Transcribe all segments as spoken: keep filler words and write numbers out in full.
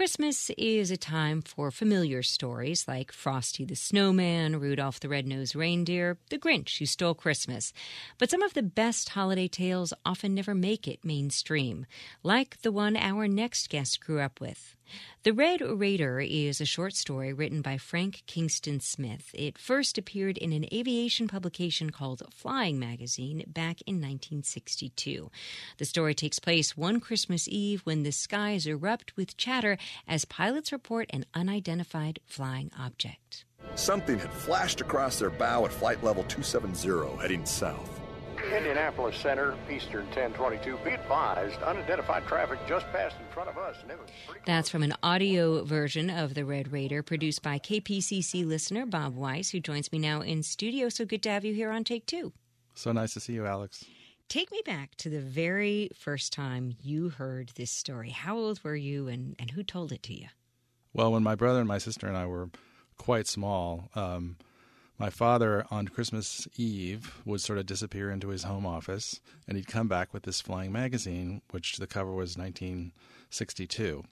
Christmas is a time for familiar stories like Frosty the Snowman, Rudolph the Red-Nosed Reindeer, The Grinch Who Stole Christmas. But some of the best holiday tales often never make it mainstream, like the one our next guest grew up with. The Red Raider is a short story written by Frank Kingston Smith. It first appeared in an aviation publication called Flying Magazine back in nineteen sixty-two. The story takes place one Christmas Eve when the skies erupt with chatter as pilots report an unidentified flying object. Something had flashed across their bow at flight level two seventy, heading south. Indianapolis Center, Eastern ten twenty-two. Be advised, unidentified traffic just passed in front of us. And it was pretty That's from an audio version of The Red Raider, produced by K P C C listener Bob Weiss, who joins me now in studio. So good to have you here on Take Two. So nice to see you, Alex. Take me back to the very first time you heard this story. How old were you, and, and who told it to you? Well, when my brother and my sister and I were quite small, um, my father on Christmas Eve would sort of disappear into his home office, and he'd come back with this flying magazine, which the cover was nineteen sixty-two.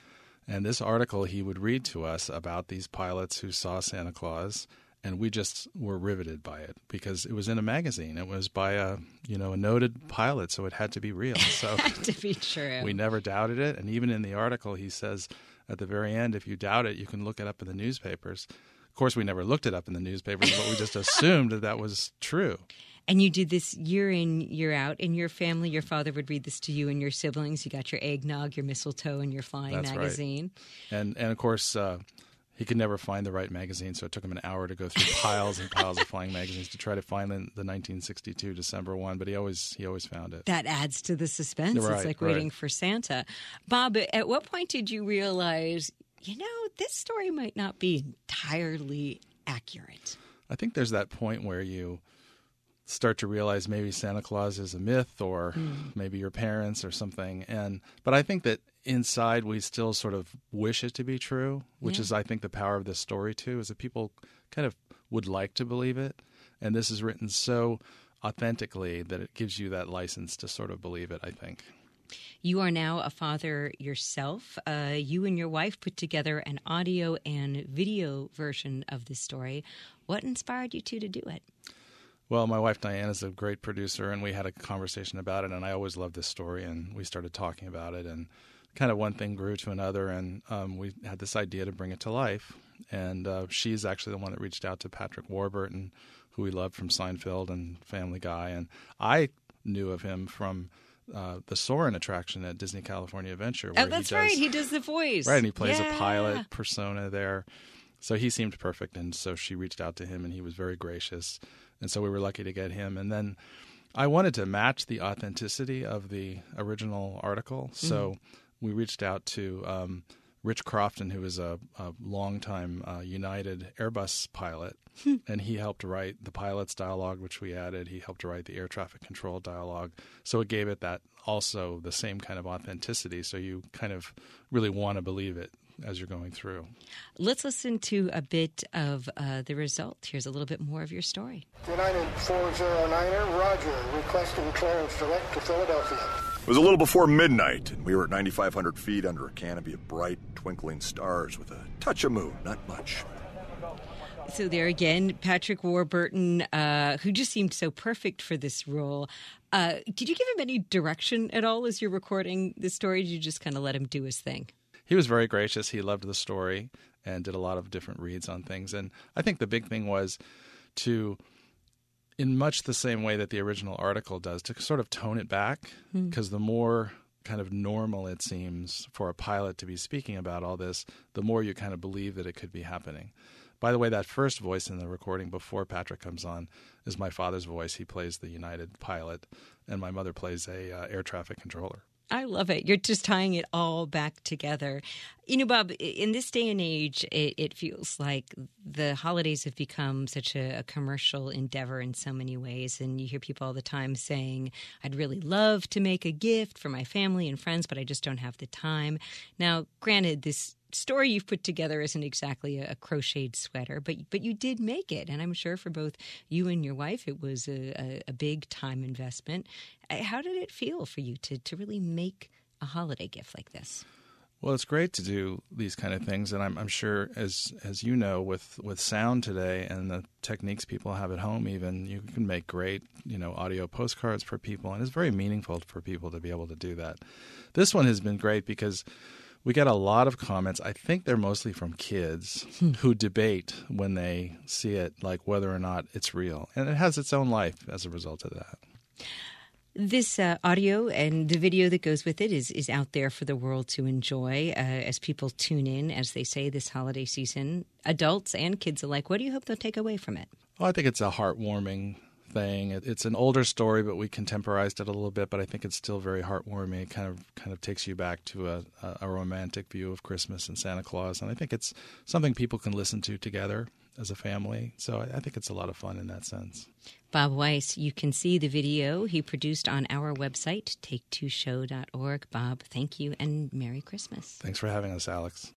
And this article he would read to us about these pilots who saw Santa Claus, and we just were riveted by it because it was in a magazine. It was by a, you know, a noted pilot, so it had to be real. So Had to be true. We never doubted it, and even in the article he says at the very end, if you doubt it, you can look it up in the newspapers. Of course, we never looked it up in the newspapers, but we just assumed that that was true. And you did this year in, year out. In your family, your father would read this to you and your siblings. You got your eggnog, your mistletoe, and your flying That's magazine. Right. And, and of course, uh, he could never find the right magazine, so it took him an hour to go through piles and piles of flying magazines to try to find the, the nineteen sixty-two December one, but he always he always found it. That adds to the suspense. Right, it's like right. waiting for Santa. Bob, at what point did you realize, you know, this story might not be entirely accurate? I think there's that point where you start to realize maybe Santa Claus is a myth, or mm. maybe your parents or something. And but I think that inside we still sort of wish it to be true, which yeah. is, I think, the power of this story too, is that people kind of would like to believe it. And this is written so authentically that it gives you that license to sort of believe it, I think. You are now a father yourself. Uh, you and your wife put together an audio and video version of this story. What inspired you two to do it? Well, my wife Diane is a great producer, and we had a conversation about it, and I always loved this story, and we started talking about it, and kind of one thing grew to another, and um, we had this idea to bring it to life. And uh, she's actually the one that reached out to Patrick Warburton, who we loved from Seinfeld and Family Guy, and I knew of him from Uh, the Soarin' attraction at Disney California Adventure. Where oh, that's he does, right. He does the voice. Right, and he plays yeah. a pilot persona there. So he seemed perfect, and so she reached out to him, and he was very gracious. And so we were lucky to get him. And then I wanted to match the authenticity of the original article. So mm-hmm. we reached out to um, Rich Crofton, who is a, a longtime uh, United Airbus pilot, and he helped write the pilot's dialogue, which we added. He helped write the air traffic control dialogue. So it gave it that also the same kind of authenticity. So you kind of really want to believe it as you're going through. Let's listen to a bit of uh, the result. Here's a little bit more of your story. United four oh niner, Roger, requesting clearance direct to Philadelphia. It was a little before midnight, and we were at ninety-five hundred feet under a canopy of bright, twinkling stars with a touch of moon, not much. So there again, Patrick Warburton, uh, who just seemed so perfect for this role. Uh, did you give him any direction at all as you're recording this story? Did you just kind of let him do his thing? He was very gracious. He loved the story and did a lot of different reads on things. And I think the big thing was to, in much the same way that the original article does, to sort of tone it back, because hmm. the more kind of normal it seems for a pilot to be speaking about all this, the more you kind of believe that it could be happening. By the way, that first voice in the recording before Patrick comes on is my father's voice. He plays the United pilot, and my mother plays a uh, air traffic controller. I love it. You're just tying it all back together. You know, Bob, in this day and age, it, it feels like the holidays have become such a, a commercial endeavor in so many ways. And you hear people all the time saying, I'd really love to make a gift for my family and friends, but I just don't have the time. Now, granted, this story you've put together isn't exactly a, a crocheted sweater, but but you did make it. And I'm sure for both you and your wife, it was a, a, a big time investment. How did it feel for you to, to really make a holiday gift like this? Well, it's great to do these kind of things, and I'm, I'm sure, as as you know, with, with sound today and the techniques people have at home, even you can make great, you know, audio postcards for people, and it's very meaningful for people to be able to do that. This one has been great because we get a lot of comments. I think they're mostly from kids who debate when they see it, like whether or not it's real, and it has its own life as a result of that. This uh, audio and the video that goes with it is, is out there for the world to enjoy uh, as people tune in, as they say, this holiday season, adults and kids alike. What do you hope they'll take away from it? Well, I think it's a heartwarming thing. It, it's an older story, but we contemporized it a little bit, but I think it's still very heartwarming. It kind of kind of takes you back to a, a romantic view of Christmas and Santa Claus, and I think it's something people can listen to together as a family. So I, I think it's a lot of fun in that sense. Bob Weiss, you can see the video he produced on our website, take two show dot org. Bob, thank you, and Merry Christmas. Thanks for having us, Alex.